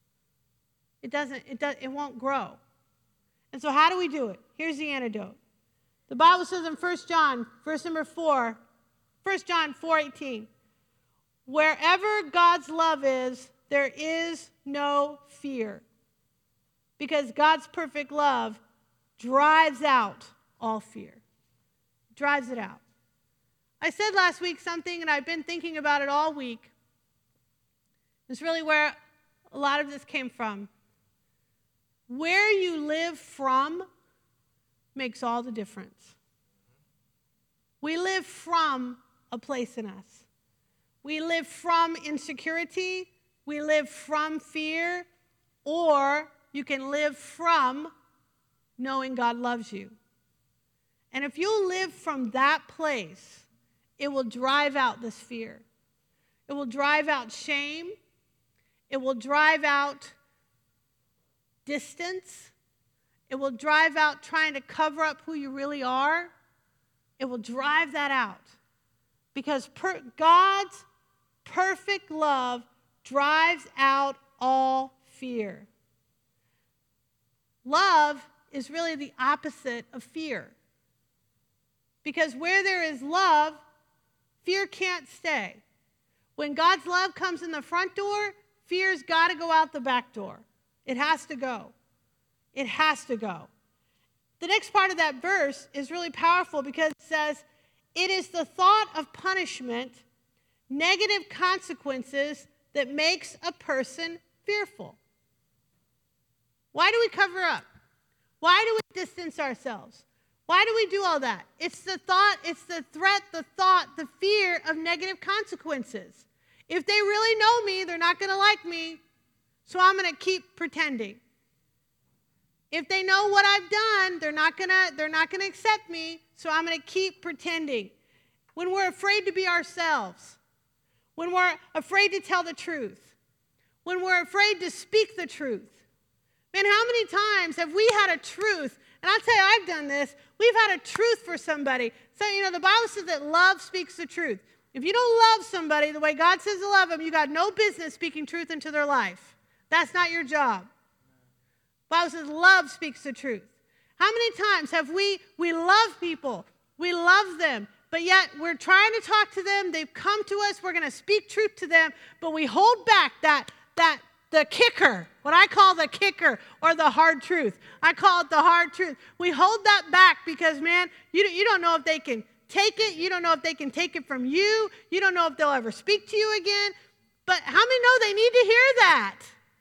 It won't grow. And so how do we do it? Here's the antidote. The Bible says in 1 John, verse number 4, 1 John 4:18, wherever God's love is, there is no fear. Because God's perfect love drives out all fear. Drives it out. I said last week something, and I've been thinking about it all week. It's really where a lot of this came from. Where you live from makes all the difference. We live from a place in us. We live from insecurity. We live from fear. Or you can live from knowing God loves you. And if you live from that place, it will drive out this fear. It will drive out shame. It will drive out distance. It will drive out trying to cover up who you really are. It will drive that out. Because God's perfect love drives out all fear. Love is really the opposite of fear. Because where there is love, fear can't stay. When God's love comes in the front door, fear's got to go out the back door. It has to go. It has to go. The next part of that verse is really powerful because it says, it is the thought of punishment, negative consequences that makes a person fearful. Why do we cover up? Why do we distance ourselves? Why do we do all that? It's the thought, it's the threat, the thought, the fear of negative consequences. If they really know me, they're not going to like me, so I'm going to keep pretending. If they know what I've done, they're not going to accept me, so I'm going to keep pretending. When we're afraid to be ourselves, when we're afraid to tell the truth, when we're afraid to speak the truth. Man, how many times have we had a truth? And I'll tell you, I've done this. We've had a truth for somebody. So, the Bible says that love speaks the truth. If you don't love somebody the way God says to love them, you got no business speaking truth into their life. That's not your job. The Bible says love speaks the truth. How many times have we love people, we love them, but yet we're trying to talk to them, they've come to us, we're going to speak truth to them, but we hold back the kicker, what I call the kicker, or the hard truth. I call it the hard truth. We hold that back because, man, you don't know if they can take it. You don't know if they can take it from you. You don't know if they'll ever speak to you again. But how many know they need to hear that?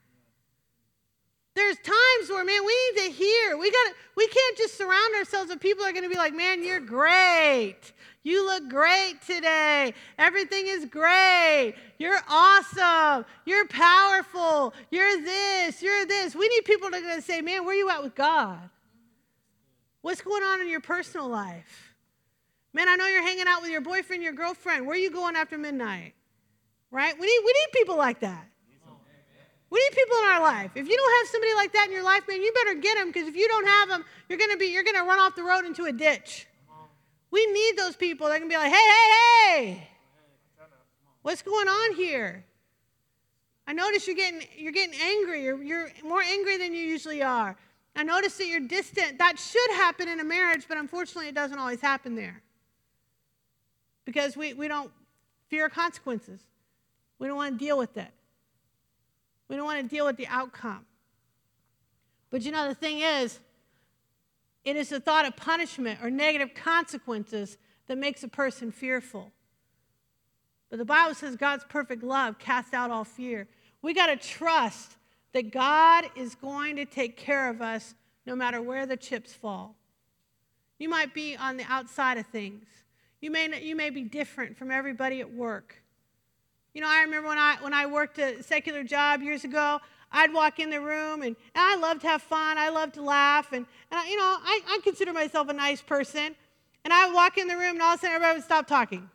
There's times where, man, we need to hear. We can't just surround ourselves with people who are going to be like, man, you're great. You look great today. Everything is great. You're awesome. You're powerful. You're this. You're this. We need people that are going to say, man, where are you at with God? What's going on in your personal life? Man, I know you're hanging out with your boyfriend, your girlfriend. Where are you going after midnight? Right? We need people like that. We need people in our life. If you don't have somebody like that in your life, man, you better get them, because if you don't have them, you're going to run off the road into a ditch. We need those people. They're going to be like, hey, what's going on here? I notice you're getting angry. You're more angry than you usually are. I notice that you're distant. That should happen in a marriage, but unfortunately it doesn't always happen there. Because we don't fear consequences. We don't want to deal with it. We don't want to deal with the outcome. But you know, the thing is, it is the thought of punishment or negative consequences that makes a person fearful. But the Bible says God's perfect love casts out all fear. We got to trust that God is going to take care of us no matter where the chips fall. You might be on the outside of things. You may be different from everybody at work. You know, I remember when I worked a secular job years ago, I'd walk in the room, and I loved to have fun. I loved to laugh, and I consider myself a nice person. And I would walk in the room, and all of a sudden, everybody would stop talking.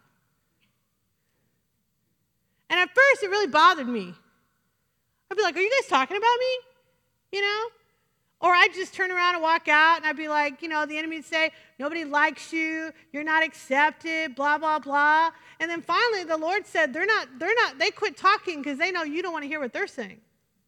And at first, it really bothered me. I'd be like, are you guys talking about me? You know? Or I'd just turn around and walk out, and I'd be like, the enemy would say, nobody likes you, you're not accepted, blah, blah, blah. And then finally, the Lord said, they quit talking because they know you don't want to hear what they're saying.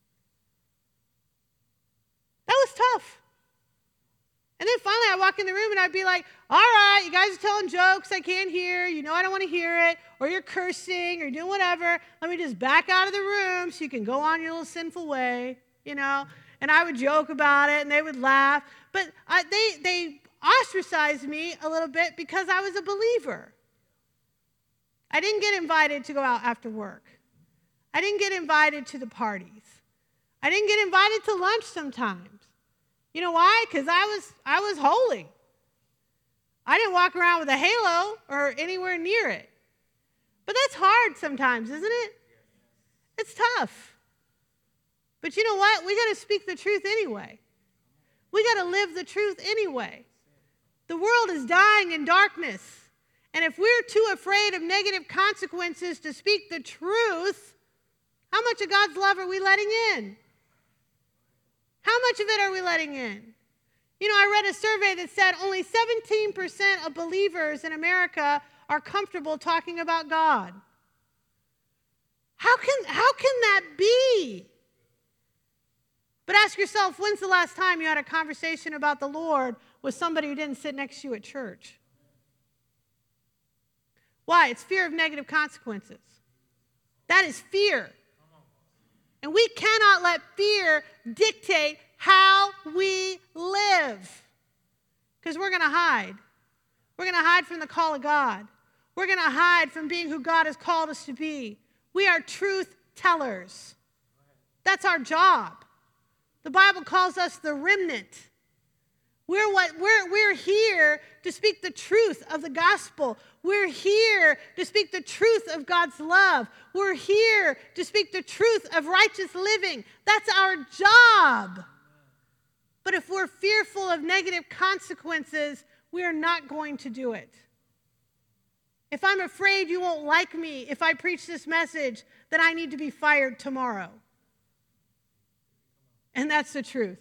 That was tough. And then finally, I walk in the room, and I'd be like, all right, you guys are telling jokes I can't hear, I don't want to hear it, or you're cursing, or you're doing whatever. Let me just back out of the room so you can go on your little sinful way, And I would joke about it, and they would laugh. But they ostracized me a little bit because I was a believer. I didn't get invited to go out after work. I didn't get invited to the parties. I didn't get invited to lunch sometimes. You know why? Because I was holy. I didn't walk around with a halo or anywhere near it. But that's hard sometimes, isn't it? It's tough. But you know what? We got to speak the truth anyway. We got to live the truth anyway. The world is dying in darkness. And if we're too afraid of negative consequences to speak the truth, how much of God's love are we letting in? How much of it are we letting in? I read a survey that said only 17% of believers in America are comfortable talking about God. How can that be? But ask yourself, when's the last time you had a conversation about the Lord with somebody who didn't sit next to you at church? Why? It's fear of negative consequences. That is fear. And we cannot let fear dictate how we live. Because we're going to hide. We're going to hide from the call of God. We're going to hide from being who God has called us to be. We are truth tellers. That's our job. The Bible calls us the remnant. We're here to speak the truth of the gospel. We're here to speak the truth of God's love. We're here to speak the truth of righteous living. That's our job. But if we're fearful of negative consequences, we are not going to do it. If I'm afraid you won't like me if I preach this message, then I need to be fired tomorrow. And that's the truth.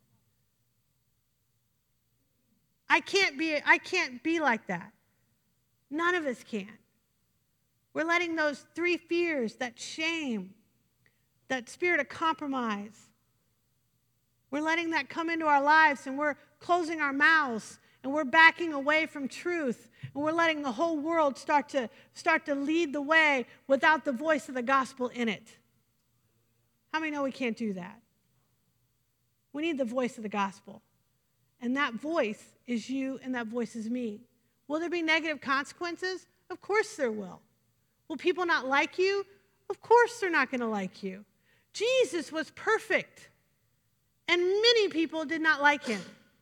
I can't be like that. None of us can. We're letting those three fears, that shame, that spirit of compromise, we're letting that come into our lives, and we're closing our mouths, and we're backing away from truth, and we're letting the whole world start to lead the way without the voice of the gospel in it. How many know we can't do that? We need the voice of the gospel. And that voice is you, and that voice is me. Will there be negative consequences? Of course there will. Will people not like you? Of course they're not going to like you. Jesus was perfect, and many people did not like him.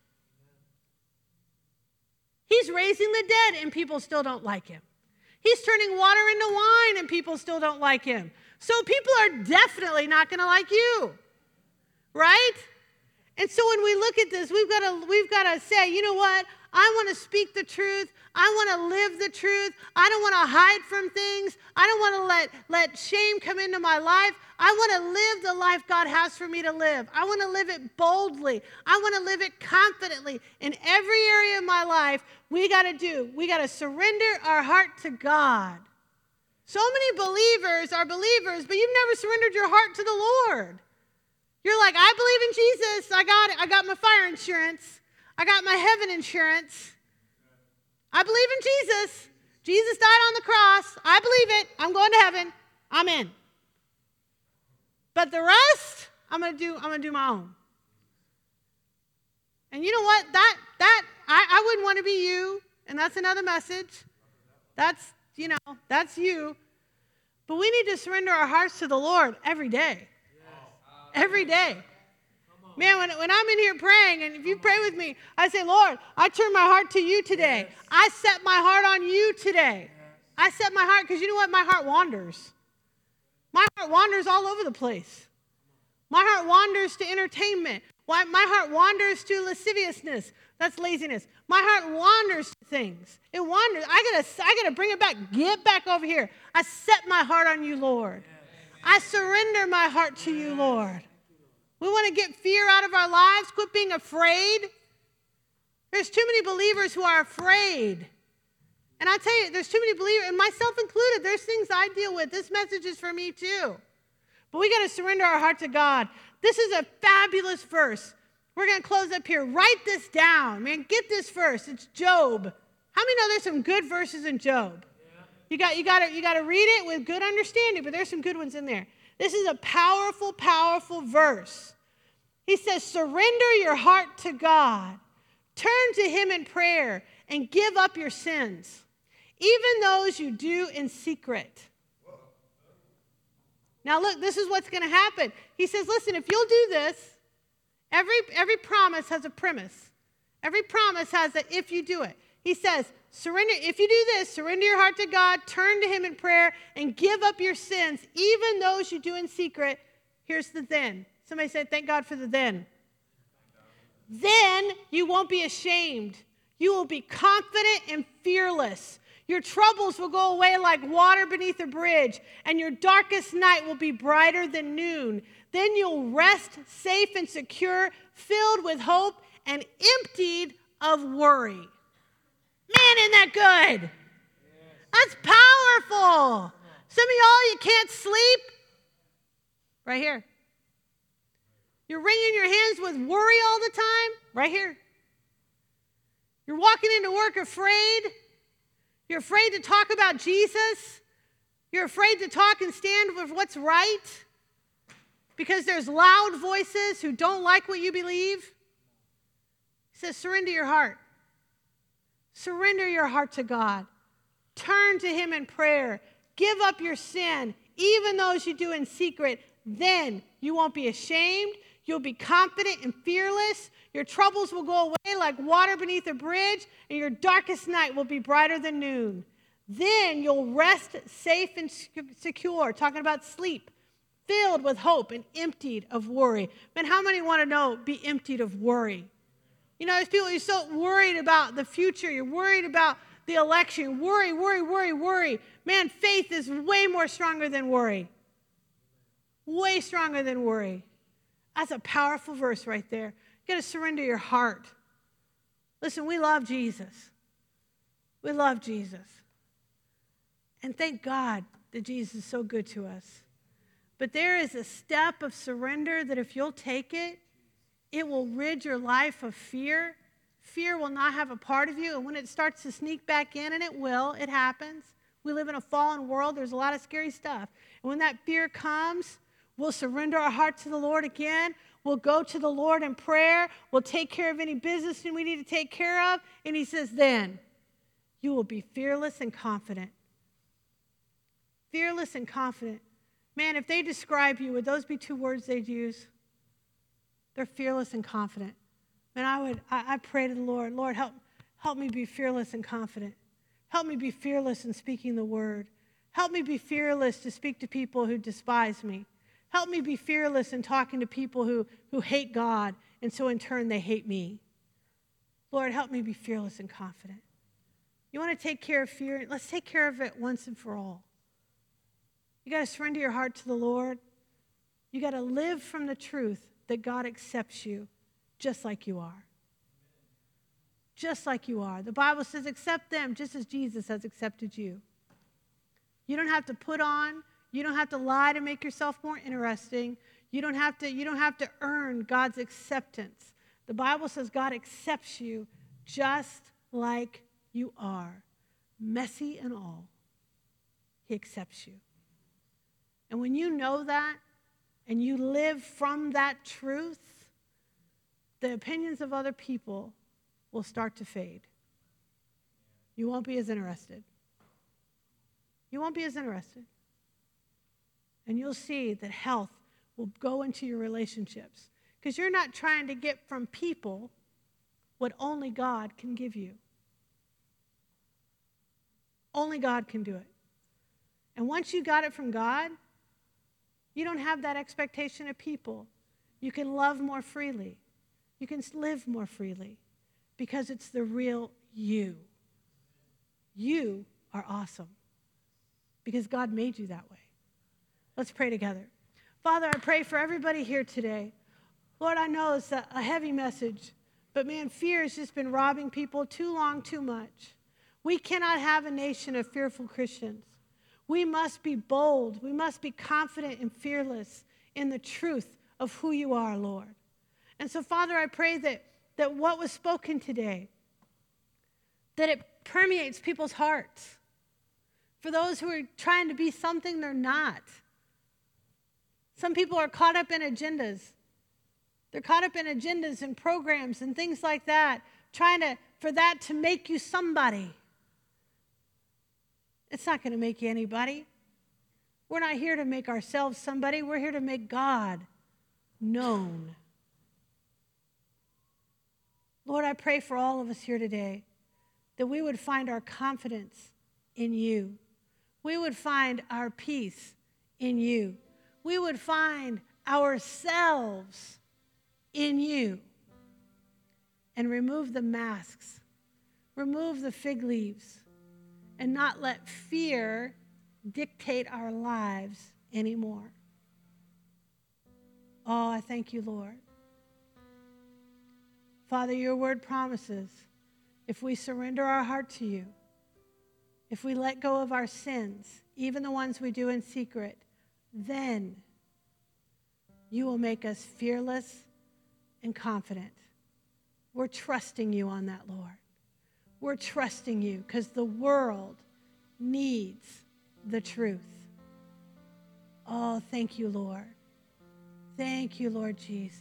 He's raising the dead, and people still don't like him. He's turning water into wine, and people still don't like him. So people are definitely not going to like you, right? And so when we look at this, we've got to say, you know what? I want to speak the truth. I want to live the truth. I don't want to hide from things. I don't want to let shame come into my life. I want to live the life God has for me to live. I want to live it boldly. I want to live it confidently. In every area of my life, we got to surrender our heart to God. So many believers are believers, but you've never surrendered your heart to the Lord. You're like, I believe in Jesus. I got it. I got my fire insurance. I got my heaven insurance. I believe in Jesus. Jesus died on the cross. I believe it. I'm going to heaven. I'm in. But the rest, I'm gonna do my own. And you know what? I wouldn't want to be you, and that's another message. That's you. But we need to surrender our hearts to the Lord every day. Every day. Man, when I'm in here praying, and if you pray with me, I say, Lord, I turn my heart to you today. Yes. I set my heart on you today. Yes. I set my heart, because you know what? My heart wanders. My heart wanders all over the place. My heart wanders to entertainment. My heart wanders to lasciviousness. That's laziness. My heart wanders to things. It wanders. I gotta bring it back. Get back over here. I set my heart on you, Lord. Yes. I surrender my heart to you, Lord. We want to get fear out of our lives. Quit being afraid. There's too many believers who are afraid. And I tell you, there's too many believers, and myself included, there's things I deal with. This message is for me too. But we got to surrender our heart to God. This is a fabulous verse. We're going to close up here. Write this down. Man, get this verse. It's Job. How many know there's some good verses in Job? Yeah. You got to read it with good understanding, but there's some good ones in there. This is a powerful, powerful verse. He says, surrender your heart to God. Turn to him in prayer and give up your sins, even those you do in secret. Now look, this is what's going to happen. He says, listen, if you'll do this, every promise has a premise. Every promise has that if you do it. He says, if you do this, surrender your heart to God, turn to him in prayer, and give up your sins, even those you do in secret. Here's the then. Somebody said, thank God for the then. Then you won't be ashamed. You will be confident and fearless. Your troubles will go away like water beneath a bridge, and your darkest night will be brighter than noon. Then you'll rest safe and secure, filled with hope, and emptied of worry. Man, isn't that good? That's powerful. Some of y'all, you can't sleep. Right here. You're wringing your hands with worry all the time. Right here. You're walking into work afraid. You're afraid to talk about Jesus. You're afraid to talk and stand with what's right because there's loud voices who don't like what you believe. He says, surrender your heart. Surrender your heart to God. Turn to him in prayer. Give up your sin, even those you do in secret. Then you won't be ashamed. You'll be confident and fearless. Your troubles will go away like water beneath a bridge, and your darkest night will be brighter than noon. Then you'll rest safe and secure, talking about sleep, filled with hope and emptied of worry. Man, how many want to be emptied of worry? You know, there's people, you're so worried about the future. You're worried about the election. Worry. Man, faith is way more stronger than worry. Way stronger than worry. That's a powerful verse right there. You got to surrender your heart. Listen, we love Jesus. We love Jesus. And thank God that Jesus is so good to us. But there is a step of surrender that if you'll take it, it will rid your life of fear. Fear will not have a part of you. And when it starts to sneak back in, and it happens. We live in a fallen world. There's a lot of scary stuff. And when that fear comes, we'll surrender our heart to the Lord again. We'll go to the Lord in prayer. We'll take care of any business we need to take care of. And he says, then you will be fearless and confident. Fearless and confident. Man, if they describe you, would those be two words they'd use? They're fearless and confident. Man, I pray to the Lord, Lord, help me be fearless and confident. Help me be fearless in speaking the word. Help me be fearless to speak to people who despise me. Help me be fearless in talking to people who hate God, and so in turn they hate me. Lord, help me be fearless and confident. You want to take care of fear? Let's take care of it once and for all. You got to surrender your heart to the Lord. You got to live from the truth that God accepts you just like you are. Just like you are. The Bible says, accept them just as Jesus has accepted you. You don't have to put on. You don't have to lie to make yourself more interesting. You don't have to earn God's acceptance. The Bible says God accepts you just like you are, messy and all. He accepts you. And when you know that and you live from that truth, the opinions of other people will start to fade. You won't be as interested. You won't be as interested. And you'll see that health will go into your relationships because you're not trying to get from people what only God can give you. Only God can do it. And once you got it from God, you don't have that expectation of people. You can love more freely. You can live more freely because it's the real you. You are awesome because God made you that way. Let's pray together. Father, I pray for everybody here today. Lord, I know it's a heavy message, but man, fear has just been robbing people too long, too much. We cannot have a nation of fearful Christians. We must be bold. We must be confident and fearless in the truth of who you are, Lord. And so, Father, I pray that what was spoken today, that it permeates people's hearts. For those who are trying to be something they're not. Some people are caught up in agendas. They're caught up in agendas and programs and things like that, for that to make you somebody. It's not going to make you anybody. We're not here to make ourselves somebody. We're here to make God known. Lord, I pray for all of us here today that we would find our confidence in you. We would find our peace in you. We would find ourselves in you. And remove the masks. Remove the fig leaves. And not let fear dictate our lives anymore. Oh, I thank you, Lord. Father, your word promises if we surrender our heart to you, if we let go of our sins, even the ones we do in secret, then you will make us fearless and confident. We're trusting you on that, Lord. We're trusting you because the world needs the truth. Oh, thank you, Lord. Thank you, Lord Jesus.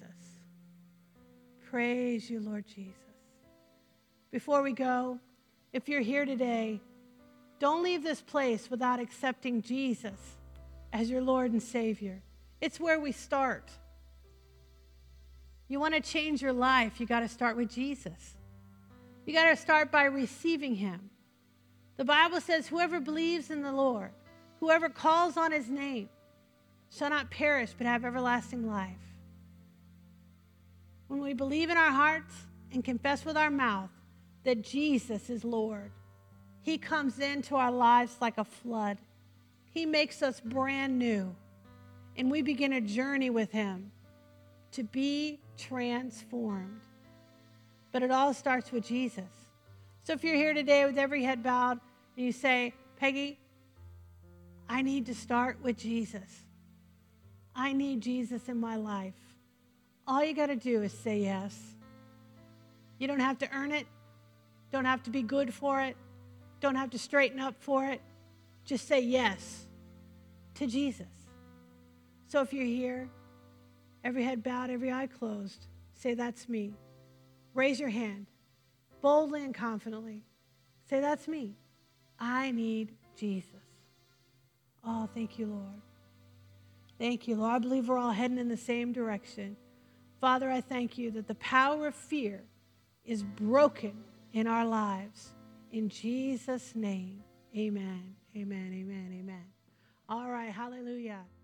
Praise you, Lord Jesus. Before we go, if you're here today, don't leave this place without accepting Jesus as your Lord and Savior. It's where we start. You want to change your life, you got to start with Jesus. You got to start by receiving him. The Bible says, whoever believes in the Lord, whoever calls on his name, shall not perish but have everlasting life. When we believe in our hearts and confess with our mouth that Jesus is Lord, he comes into our lives like a flood. He makes us brand new, and we begin a journey with him to be transformed. But it all starts with Jesus. So if you're here today with every head bowed and you say, Peggy, I need to start with Jesus. I need Jesus in my life. All you got to do is say yes. You don't have to earn it. Don't have to be good for it. Don't have to straighten up for it. Just say yes to Jesus. So if you're here, every head bowed, every eye closed, say, that's me. Raise your hand boldly and confidently. Say, that's me. I need Jesus. Oh, thank you, Lord. Thank you, Lord. I believe we're all heading in the same direction. Father, I thank you that the power of fear is broken in our lives. In Jesus' name, amen, amen, amen, amen. All right, hallelujah.